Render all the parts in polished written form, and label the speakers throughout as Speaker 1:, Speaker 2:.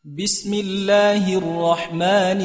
Speaker 1: بسم الله الرحمن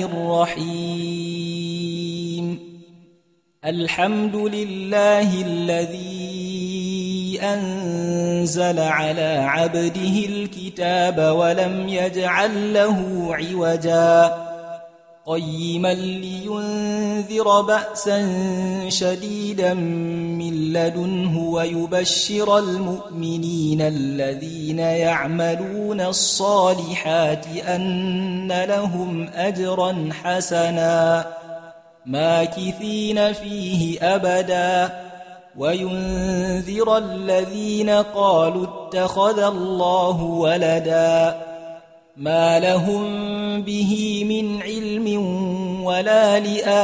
Speaker 1: الرحيم الحمد لله الذي أنزل على عبده الكتاب ولم يجعل له عوجا قيما لينذر بأسا شديدا من لدنه ويبشر المؤمنين الذين يعملون الصالحات أن لهم أجرا حسنا ماكثين فيه أبدا وينذر الذين قالوا اتخذ الله ولدا ما لهم به من علم ولا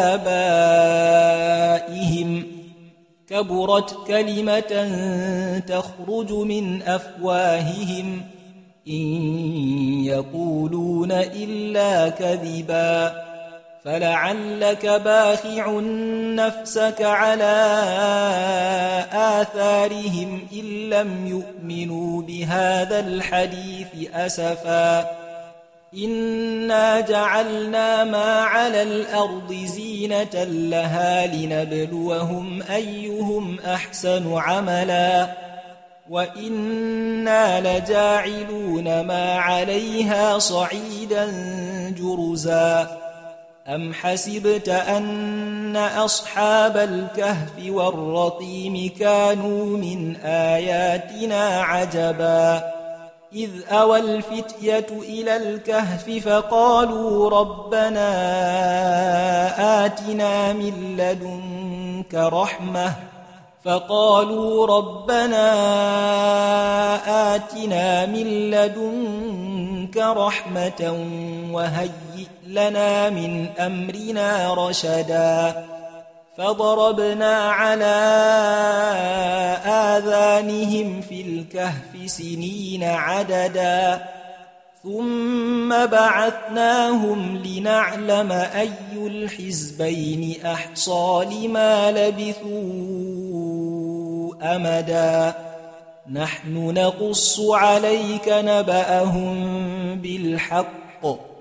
Speaker 1: لآبائهم كبرت كلمة تخرج من أفواههم إن يقولون إلا كذبا فلعلك باخع نفسك على آثارهم إن لم يؤمنوا بهذا الحديث أسفا إنا جعلنا ما على الأرض زينة لها لنبلوهم أيهم أحسن عملا وإنا لجاعلون ما عليها صعيدا جرزا أم حسبت أن أصحاب الكهف والرقيم كانوا من آياتنا عجبا إذ أوى الفتية إلى الكهف فقالوا ربنا آتنا من لدنك رحمة وهيئ لنا من أمرنا رشدا فضربنا على آذانهم في الكهف سنين عددا ثم بعثناهم لنعلم أي الحزبين أحصى لما لبثوا أمدا نحن نقص عليك نبأهم بالحق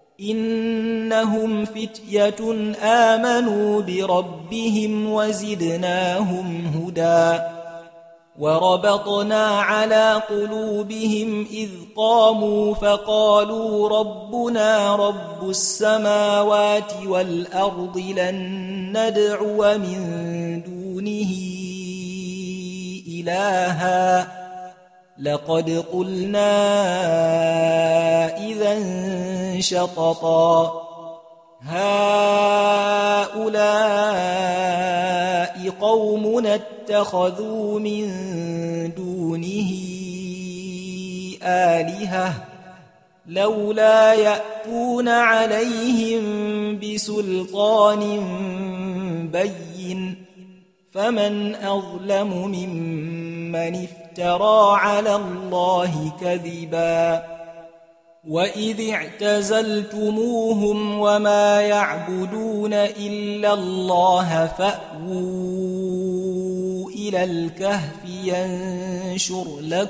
Speaker 1: إنهم فتية آمنوا بربهم وزدناهم هدى وربطنا على قلوبهم إذ قاموا فقالوا ربنا رب السماوات والأرض لن ندعو من دونه إلها لقد قلنا إذا شططا هؤلاء قومنا اتخذوا من دونه آلهة لولا يأتون عليهم بسلطان بين فمن أظلم ممن افترى على الله كذبا وإذ اعتزلتموهم وما يعبدون إلا الله فأووا إلى الكهف ينشر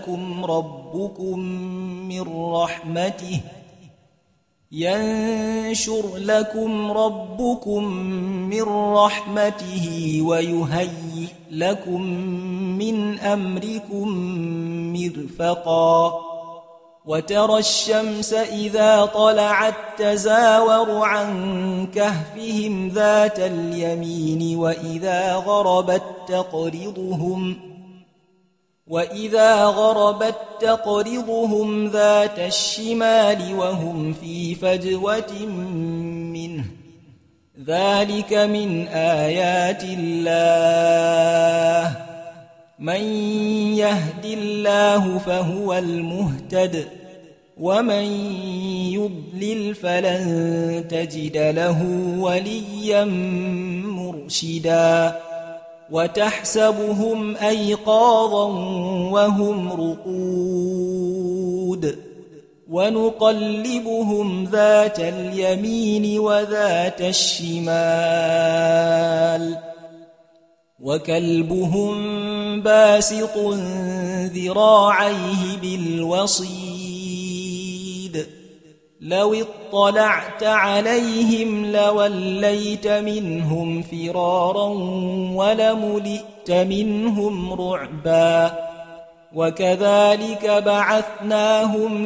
Speaker 1: لكم ربكم من رحمته ويهيئ لكم من أمركم مرفقا وترى الشمس إذا طلعت تزاور عن كهفهم ذات اليمين وإذا غربت تقرضهم ذات الشمال وهم في فجوة منه ذلك من آيات الله من يهد الله فهو المهتد ومن يضلل فلن تجد له وليا مرشدا وتحسبهم أيقاظا وهم رقود ونقلبهم ذات اليمين وذات الشمال وكلبهم باسط ذراعيه بالوصيد لو اطلعت عليهم لوليت منهم فرارا ولملئت منهم رعبا وكذلك بعثناهم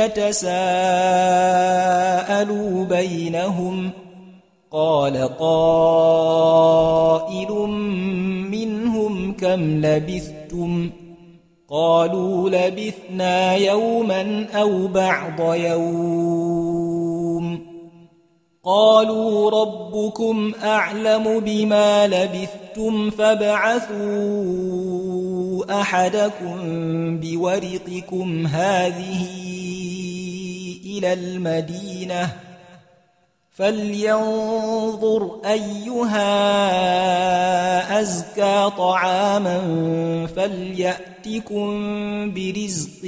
Speaker 1: ليتساءلوا بينهم قال قائل منهم كم لبثتم قالوا لبثنا يوما أو بعض يوم قالوا ربكم أعلم بما لبثتم فابعثوا أحدكم بورقكم هذه إلى المدينة فلينظر أيها أزكى طعاما فليأتكم برزق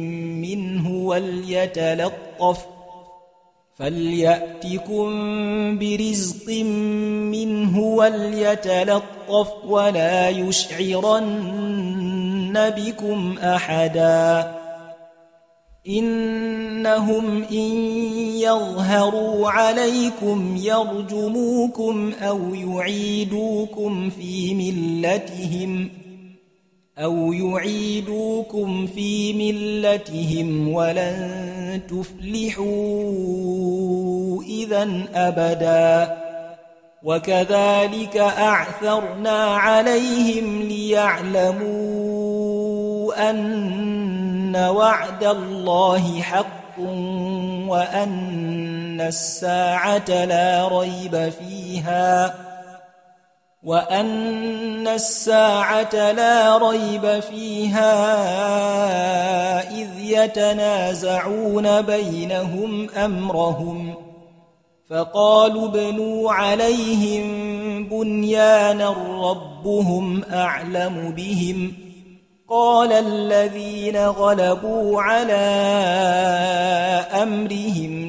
Speaker 1: منه وليتلطف ولا يشعرن بكم أحدا إنهم إن يظهروا عليكم يرجموكم أو يعيدوكم في ملتهم ولن تفلحوا إذا أبدا وكذلك أعثرنا عليهم ليعلموا أن وعد الله حق وأن الساعة لا ريب فيها إذ يتنازعون بينهم أمرهم فقالوا ابنوا عليهم بنيانا ربهم أعلم بهم قال الذين غلبوا على أمرهم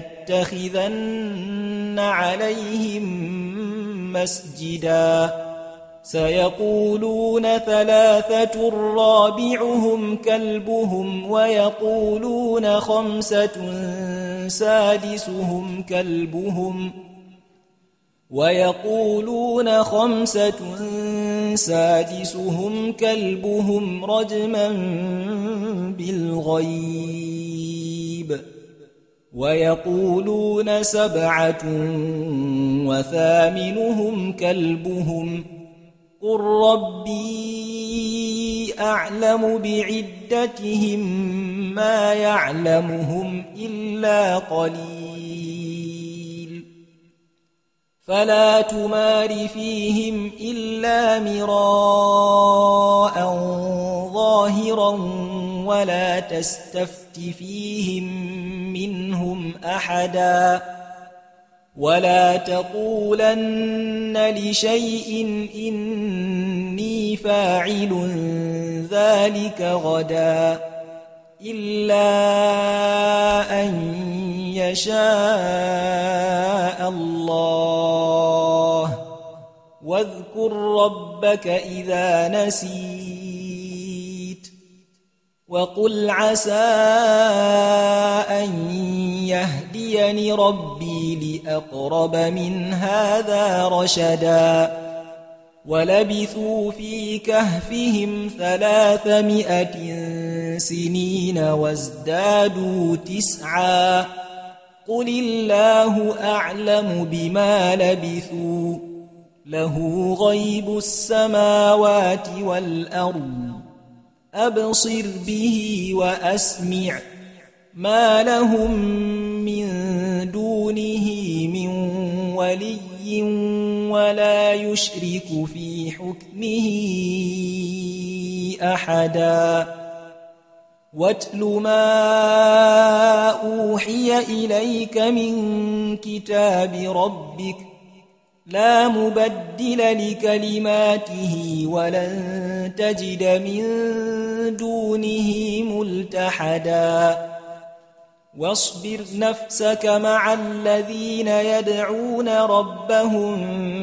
Speaker 1: لنتخذن عليهم مسجدا سيقولون ثلاثة رابعهم كلبهم ويقولون خمسة سادسهم كلبهم رجما بالغيب ويقولون 7 وثامنهم كلبهم قل ربي أعلم بعدتهم ما يعلمهم إلا قليل فلا تمار فيهم إلا مراء ظاهرا ولا تستفت فيهم منهم أحدا ولا تقولن لشيء إني فاعل ذلك غدا إلا أن يشاء الله واذكر ربك إذا نسيت وقل عسى أن يهديني ربي لأقرب من هذا رشدا ولبثوا في كهفهم 300 سنين وازدادوا 9 قل الله أعلم بما لبثوا له غيب السماوات والأرض أبصر به وأسمع ما لهم من دونه من ولي ولا يشرك في حكمه أحدا واتل ما أوحي إليك من كتاب ربك لا مبدل لكلماته ولن تجد من دونه ملتحدا واصبر نفسك مع الذين يدعون ربهم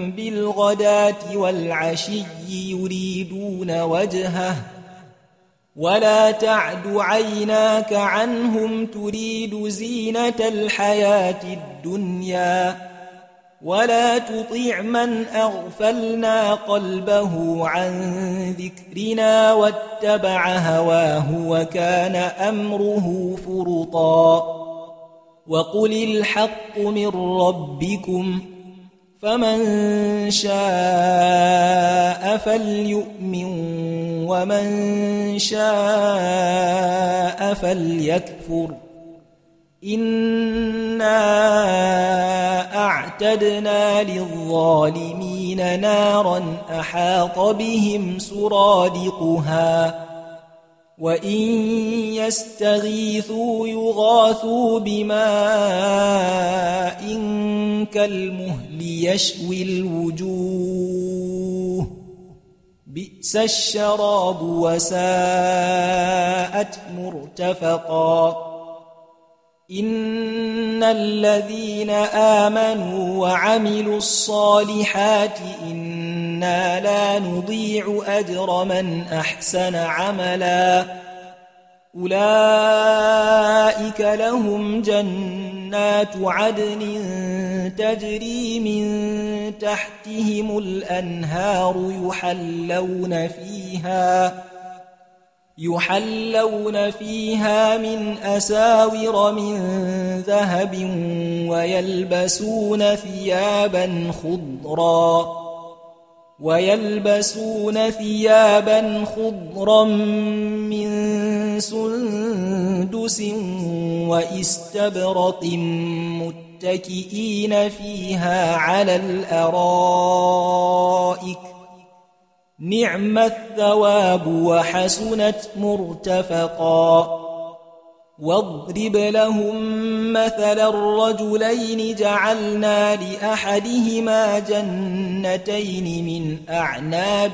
Speaker 1: بالغداة والعشي يريدون وجهه ولا تعد عيناك عنهم تريد زينة الحياة الدنيا ولا تطع من أغفلنا قلبه عن ذكرنا واتبع هواه وكان أمره فرطا وقل الحق من ربكم فمن شاء فليؤمن ومن شاء فليكفر إنا أعتدنا للظالمين نارا أحاط بهم سرادقها وإن يستغيثوا يغاثوا بماء كالمهل يشوي الوجوه بئس الشراب وساءت مرتفقا إن الذين آمنوا وعملوا الصالحات إنا لا نضيع أجر من أحسن عملا أولئك لهم جنات عدن تجري من تحتهم الأنهار يحلون فيها من أساور من ذهب ويلبسون ثيابا خضرا من سندس واستبرق متكئين فيها على الأرائك نعم الثواب وحسنت مرتفقا واضرب لهم مثل الرجلين جعلنا لأحدهما جنتين من أعناب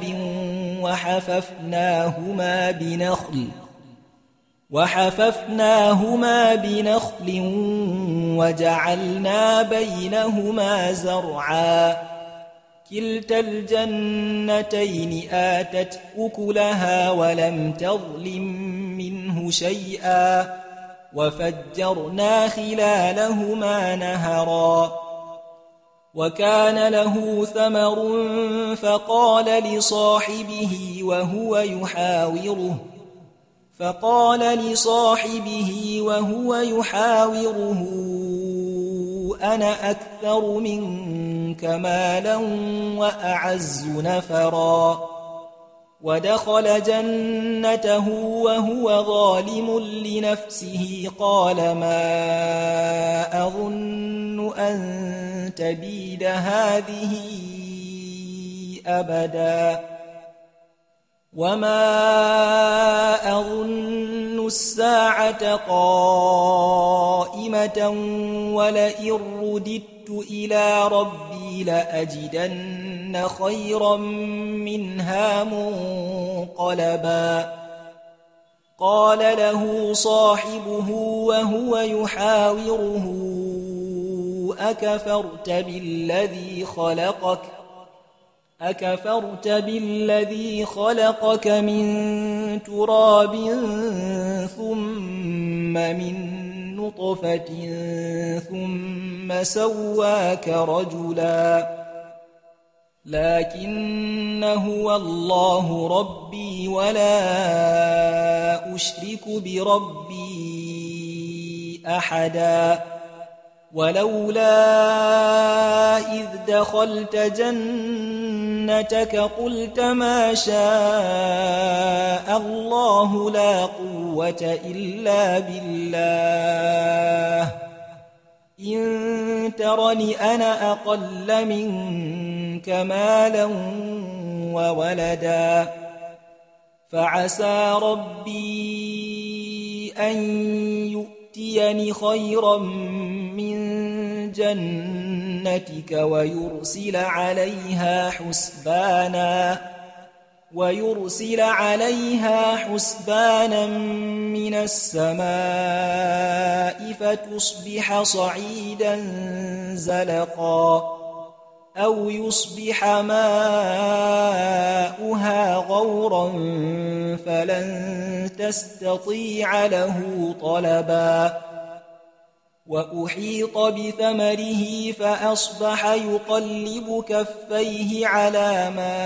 Speaker 1: وحففناهما بنخل وجعلنا بينهما زرعا كلتا الجنتين آتت أكلها ولم تظلم منه شيئا وفجرنا خلالهما نهرا وكان له ثمر فقال لصاحبه وهو يحاوره أنا أكثر منك مالا وأعز نفرا ودخل جنته وهو ظالم لنفسه قال ما أظن أن تبيد هذه أبدا وما أظن الساعة قائمة ولئن رددت إلى ربي لأجدن خيرا منها منقلبا قال له صاحبه وهو يحاوره أكفرت بالذي خلقك من تراب ثم من نطفة ثم سواك رجلا لكن هو الله ربي ولا أشرك بربي أحدا ولولا إذ دخلت جنتك قلت ما شاء الله لا قوة إلا بالله إن ترني أنا أقل منك مالا وولدا فعسى ربي أن يؤتيني خيرا من جنتك ويرسل عليها حسبانا من السماء فتصبح صعيدا زلقا أو يصبح ماؤها غورا فلن تستطيع له طلبا وأحيط بثمره فأصبح يقلب كفيه على ما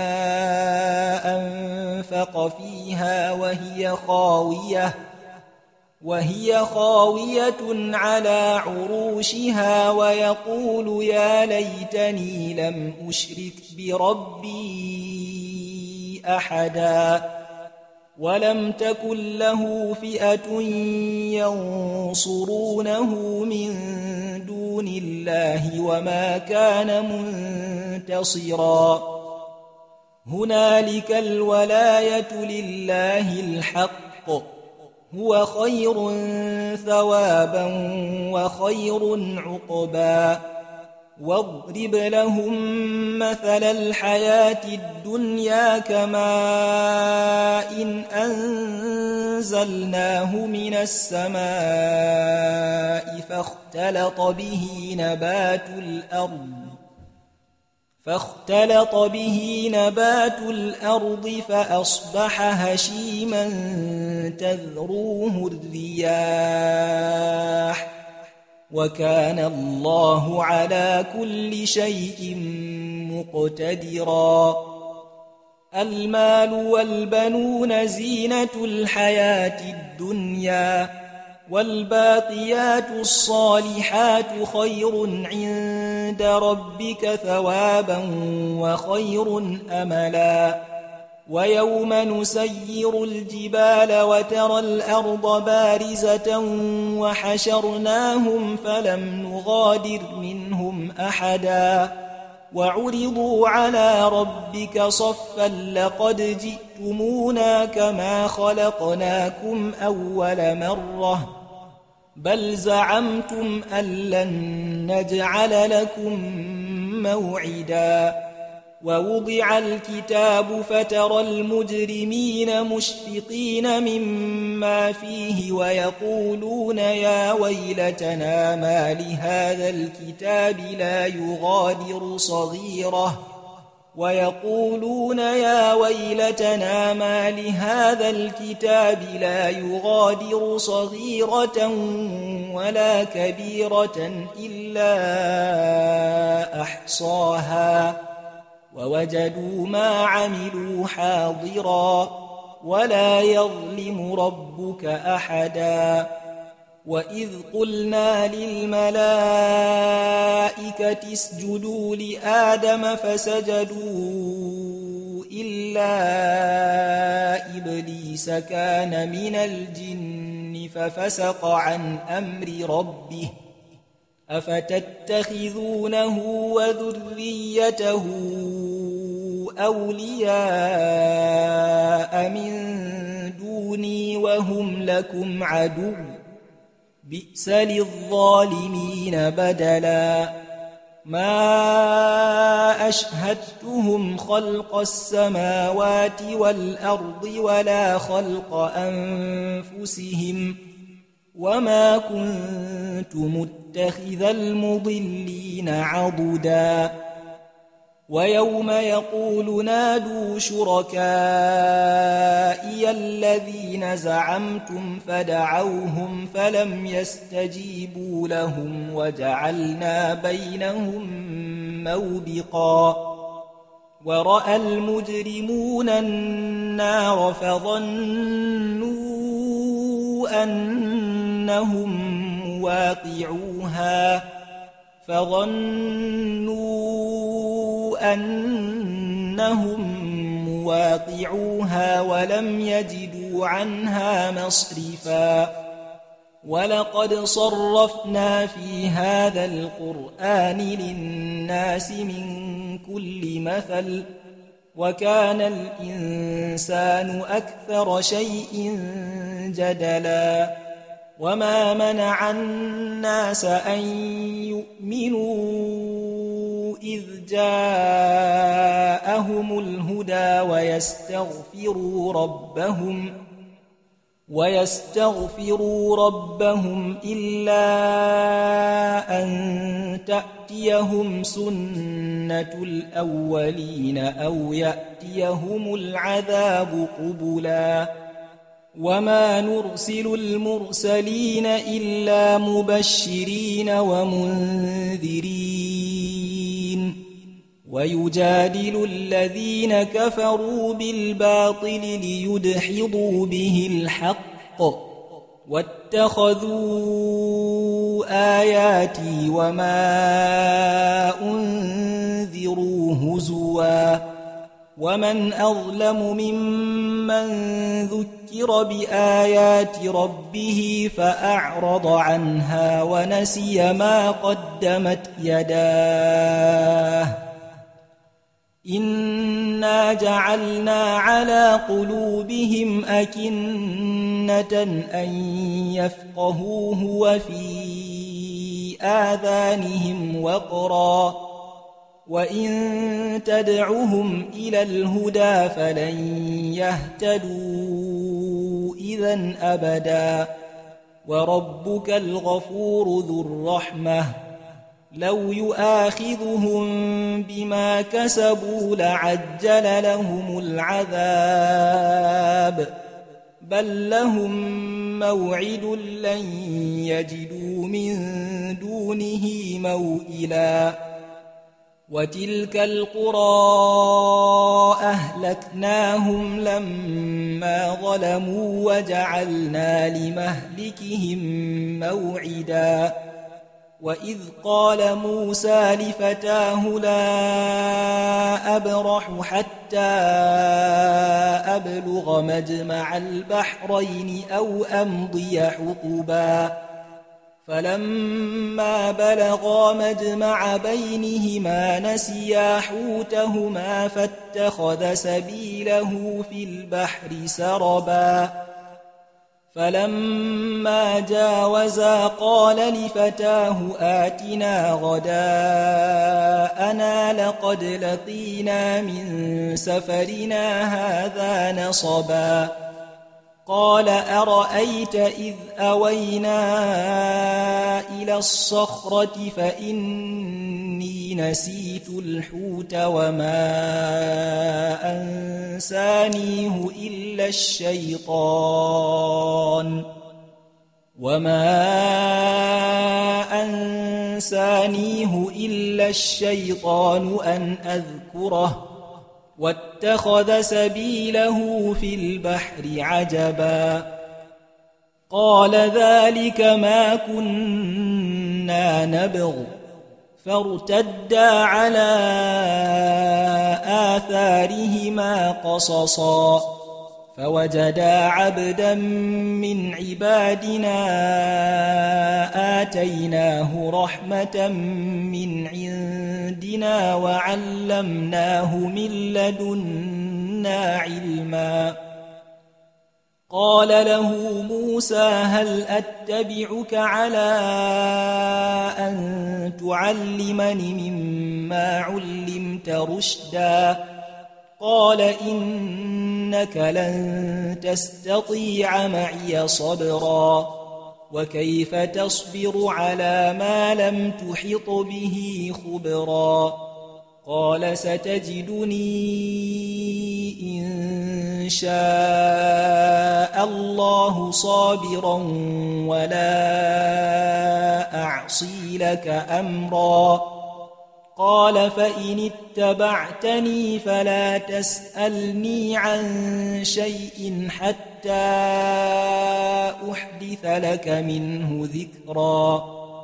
Speaker 1: أنفق فيها وهي خاوية على عروشها ويقول يا ليتني لم أشرك بربي أحدا ولم تكن له فئة ينصرونه من دون الله وما كان منتصرا هنالك الولاية لله الحق هو خير ثوابا وخير عقبا واضرب لهم مثل الحياة الدنيا كماء إن أنزلناه من السماء فاختلط به نبات الأرض فأصبح هشيما تذروه الرياح وكان الله على كل شيء مقتدرا المال والبنون زينة الحياة الدنيا والباقيات الصالحات خير عند ربك ثوابا وخير أملا ويوم نسير الجبال وترى الأرض بارزة وحشرناهم فلم نغادر منهم أحدا وعرضوا على ربك صفا لقد جئتمونا كما خلقناكم أول مرة بل زعمتم أن لن نجعل لكم موعدا ووضع الكتاب فترى المجرمين مشفقين مما فيه ويقولون يا ويلتنا ما لهذا الكتاب لا يغادر صغيرة ولا كبيرة إلا أحصاها ووجدوا ما عملوا حاضرا ولا يظلم ربك أحدا وإذ قلنا للملائكة اسجدوا لآدم فسجدوا إلا إبليس كان من الجن ففسق عن أمر ربه أفتتخذونه وذريته أولياء من دوني وهم لكم عدو بئس للظالمين بدلا ما أشهدتهم خلق السماوات والأرض ولا خلق أنفسهم وما كنت متخذ المضلين عضدا ويوم يقول نادوا شركائي الذين زعمتم فدعوهم فلم يستجيبوا لهم وجعلنا بينهم موبقا ورأى المجرمون النار فظنوا أنهم مواقعوها ولم يجدوا عنها مصرفا ولقد صرفنا في هذا القرآن للناس من كل مثل وكان الإنسان أكثر شيء جدلا وما منع الناس أن يؤمنوا إذ جاءهم الهدى ويستغفروا ربهم إلا أن تأتيهم سنة الأولين أو يأتيهم العذاب قبلا وما نرسل المرسلين إلا مبشرين ومنذرين ويجادل الذين كفروا بالباطل ليدحضوا به الحق واتخذوا آياتي وما أنذروا هزوا ومن أظلم ممن ذكر بآيات ربه فأعرض عنها ونسي ما قدمت يداه إنا جعلنا على قلوبهم أكنة أن يفقهوه وفي آذانهم وقرا وإن تدعهم إلى الهدى فلن يهتدوا إذن أبدا وربك الغفور ذو الرحمة لو يؤاخذهم بما كسبوا لعجل لهم العذاب بل لهم موعد لن يجدوا من دونه موئلا وتلك القرى أهلكناهم لما ظلموا وجعلنا لمهلكهم موعدا وإذ قال موسى لفتاه لا أبرح حتى أبلغ مجمع البحرين أو أمضي حقبا فلما بلغا مجمع بينهما نسيا حوتهما فاتخذ سبيله في البحر سربا فلما جاوزا قال لفتاه آتنا غداءنا لقد لقينا من سفرنا هذا نصبا قال أرأيت إذ أوينا إلى الصخرة فإني نسيت الحوت وما أنسانيه إلا الشيطان أن أذكره واتخذ سبيله في البحر عجبا قال ذلك ما كنا نبغ فارتدا على آثارهما قصصا فوجدا عبدا من عبادنا آتيناه رحمة من عندنا وعلمناه من لدنا علما قال له موسى هل أتبعك على أن تعلمني مما علمت رشدا قال إنك لن تستطيع معي صبرا وكيف تصبر على ما لم تحط به خبرا قال ستجدني إن شاء الله صابرا ولا أعصي لك أمرا قال فإن اتبعتني فلا تسألني عن شيء حتى أحدث لك منه ذكرا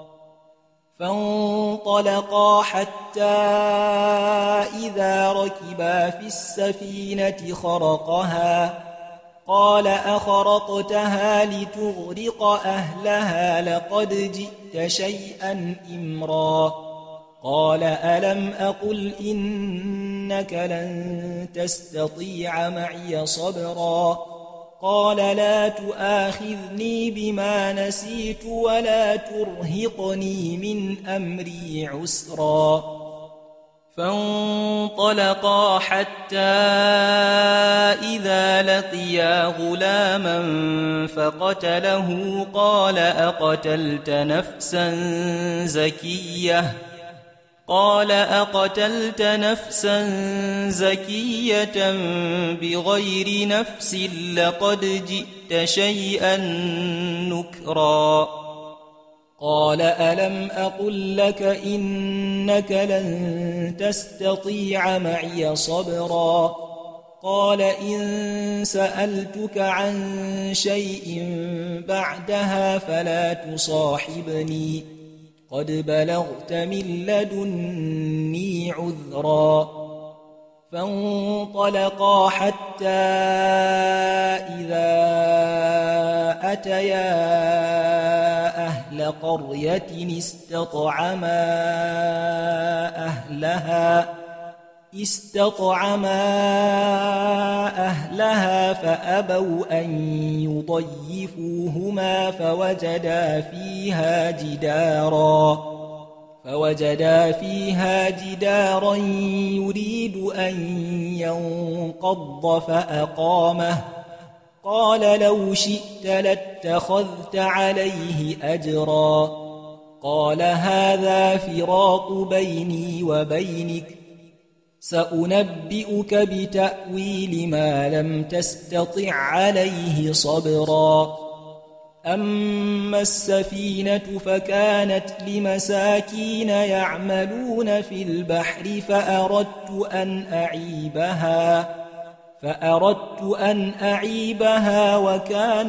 Speaker 1: فانطلقا حتى إذا ركبا في السفينة خرقها قال أخرقتها لتغرق أهلها لقد جئت شيئا إمرا قال ألم أقل إنك لن تستطيع معي صبرا قال لا تؤاخذني بما نسيت ولا ترهقني من أمري عسرا فانطلقا حتى إذا لقيا غلاما فقتله قال أقتلت نفسا زكية بغير نفس لقد جئت شيئا نكرا قال ألم أقل لك إنك لن تستطيع معي صبرا قال إن سألتك عن شيء بعدها فلا تصاحبني قد بلغت من لدني عذرا فانطلقا حتى إذا أتيا أهل قرية استطعما أهلها فأبوا أن يضيفوهما فوجدا فيها جدارا يريد أن ينقض فأقامه قال لو شئت لاتخذت عليه أجرا قال هذا فراق بيني وبينك سأنبئك بتأويل ما لم تستطع عليه صبرا أما السفينة فكانت لمساكين يعملون في البحر فأردت أن أعيبها وكان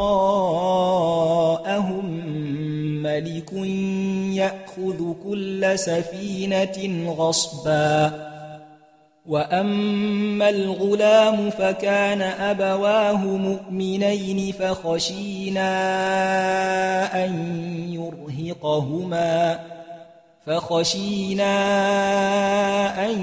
Speaker 1: وراءهم ملك يأخذ كل سفينة غصبا وأما الغلام فكان أبواه مؤمنين فخشينا أن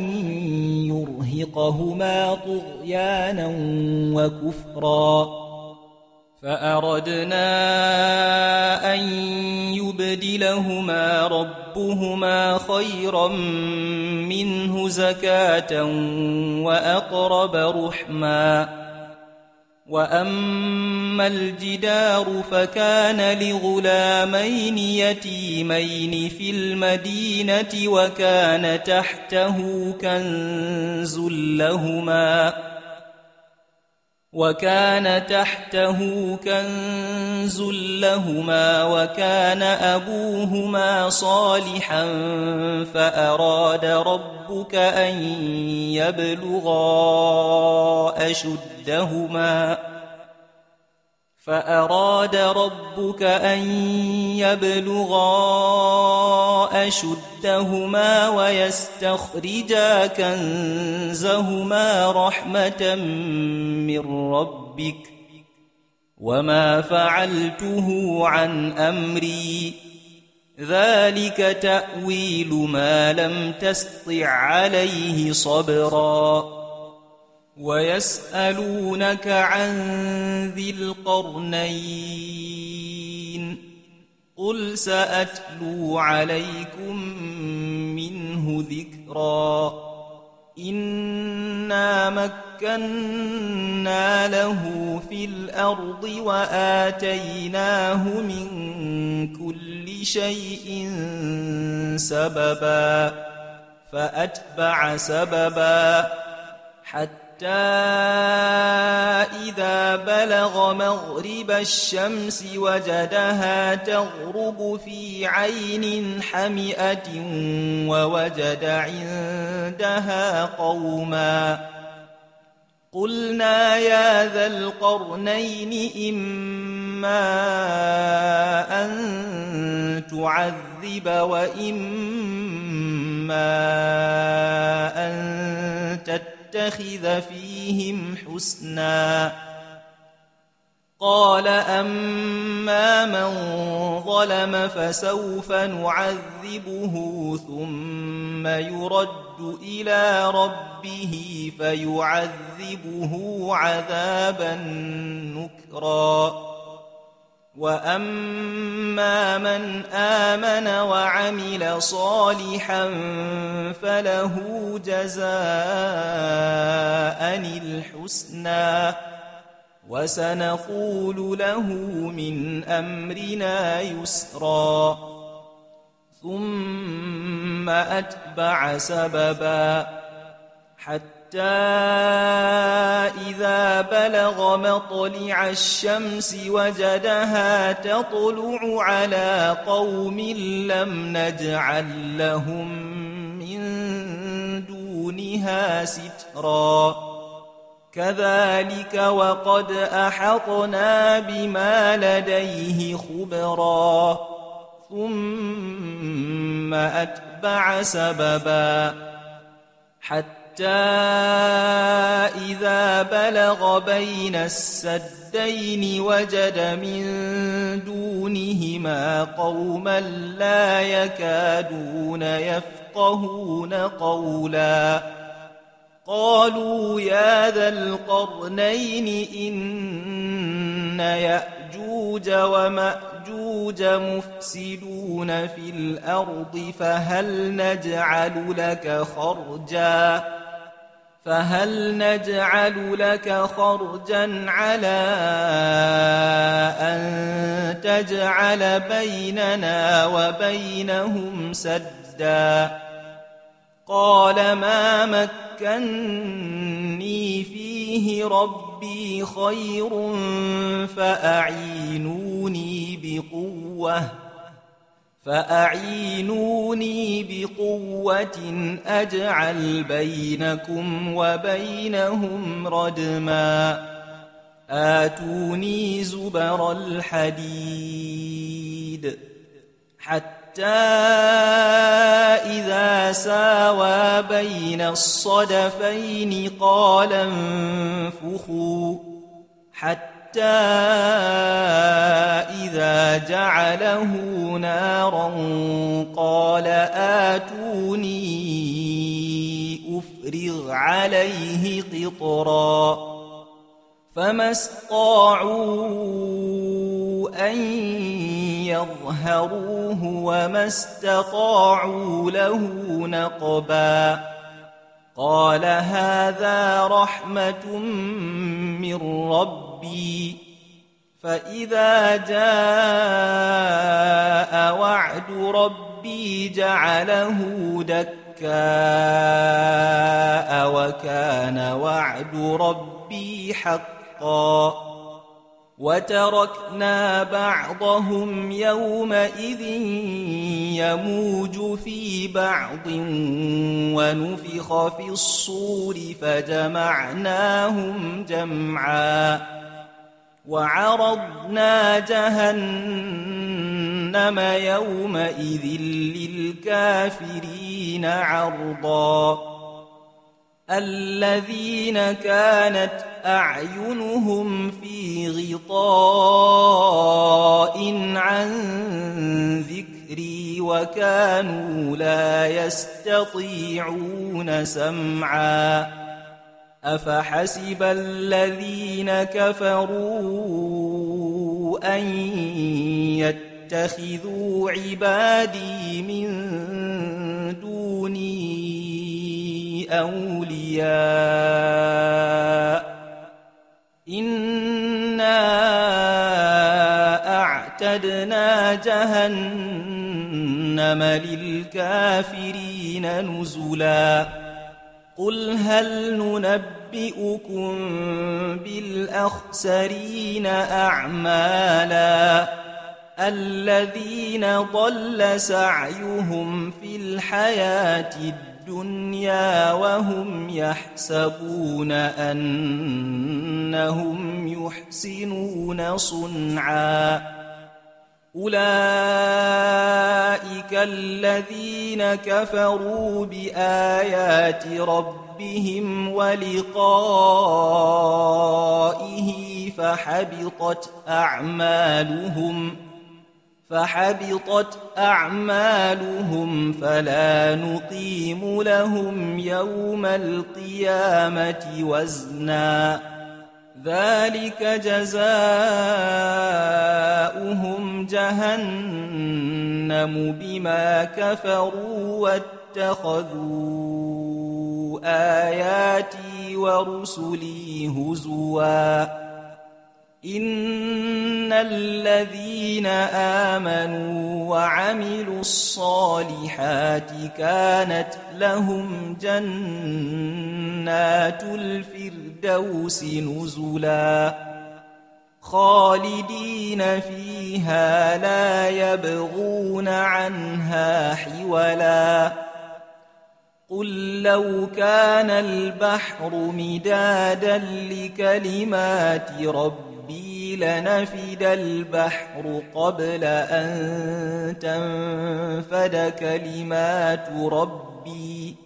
Speaker 1: يرهقهما طغيانا وكفرا فأردنا أن يبدلهما ربهما خيرا منه زكاة وأقرب رحما وأما الجدار فكان لغلامين يتيمين في المدينة وكان تحته كنز لهما وكان أبوهما صالحا فأراد ربك أن يبلغا أشدهما ويستخرجا كنزهما رحمة من ربك وما فعلته عن أمري ذلك تأويل ما لم تسطع عليه صبرا ويسألونك عن ذي القرنين قل سأتلو عليكم منه ذكرا إنا مكنا له في الأرض وآتيناه من كل شيء سببا فأتبع سببا حتى إذا بلغ مغرب الشمس وجدها تغرب في عين حمئة ووجد عندها قوما قلنا يا ذا القرنين إما أن تعذب وإما أن تتخذ فيهم حسنا قال أما من ظلم فسوف نعذبه ثم يرد إلى ربه فيعذبه عذابا نكرا وأما من آمن وعمل صالحا فله جزاء الحسنى وسنقول له من أمرنا يسرا ثم أتبع سببا حتى إذا بلغ مطلع الشمس وجدها تطلع على قوم لم نجعل لهم من دونها سترا كذلك وقد أحطنا بما لديه خبرا ثم أتبع سببا حتى إذا بلغ بين السدين وجد من دونهما قوما لا يكادون يفقهون قولا قالوا يا ذا القرنين إن يأجوج ومأجوج مفسدون في الأرض فهل نجعل لك خرجا على أن تجعل بيننا وبينهم سدا قال ما مكني فيه ربي خير فأعينوني بقوة أجعل بينكم وبينهم ردما آتوني زبر الحديد حتى إذا ساوى بين الصدفين قال انفخوا حتى إذا جعله نارا قال آتوني أفرغ عليه قطرا فما استطاعوا أن يظهروه وما استطاعوا له نقبا قال هذا رحمة من ربي فإذا جاء وعد ربي جعله دكاء وكان وعد ربي حقا وتركنا بعضهم يومئذ يموج في بعض ونفخ في الصور فجمعناهم جمعا وعرضنا جهنم يومئذ للكافرين عرضا الذين كانت أعينهم في غطاء عن ذكري وكانوا لا يستطيعون سمعا أفحسب الذين كفروا أن يتخذوا عبادي من دوني أولياء إنا أعتدنا جهنم للكافرين نزلا قل هل ننبئكم بالأخسرين أعمالا الذين ضل سعيهم في الحياة الدنيا وهم يحسبون أنهم يحسنون صنعا أولئك الذين كفروا بآيات ربهم ولقائه فحبطت أعمالهم فلا نقيم لهم يوم القيامة وزنا ذلك جزاؤهم جهنم بما كفروا واتخذوا آياتي ورسلي هزوا إن الذين آمنوا وعملوا الصالحات كانت لهم جنات الفردوس نزلا خالدين فيها لا يبغون عنها حولا قل لو كان البحر مدادا لكلمات ربي لنفد البحر قبل أن تنفد كلمات ربي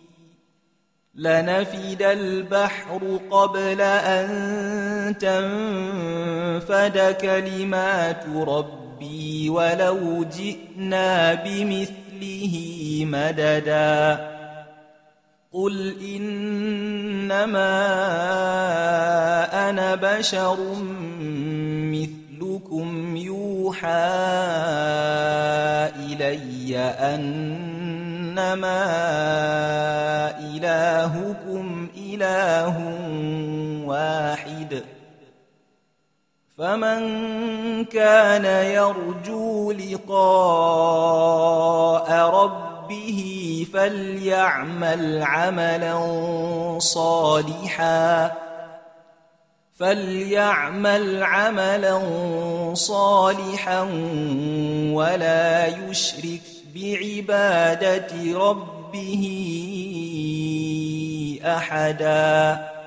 Speaker 1: ولو جئنا بمثله مددا قل إنما أنا بشر مثلكم يوحى إلي أنما إلهكم إله واحد فمن كان يرجو لقاء ربه فليعمل عملا صالحا ولا يشرك بعبادة ربه أحدا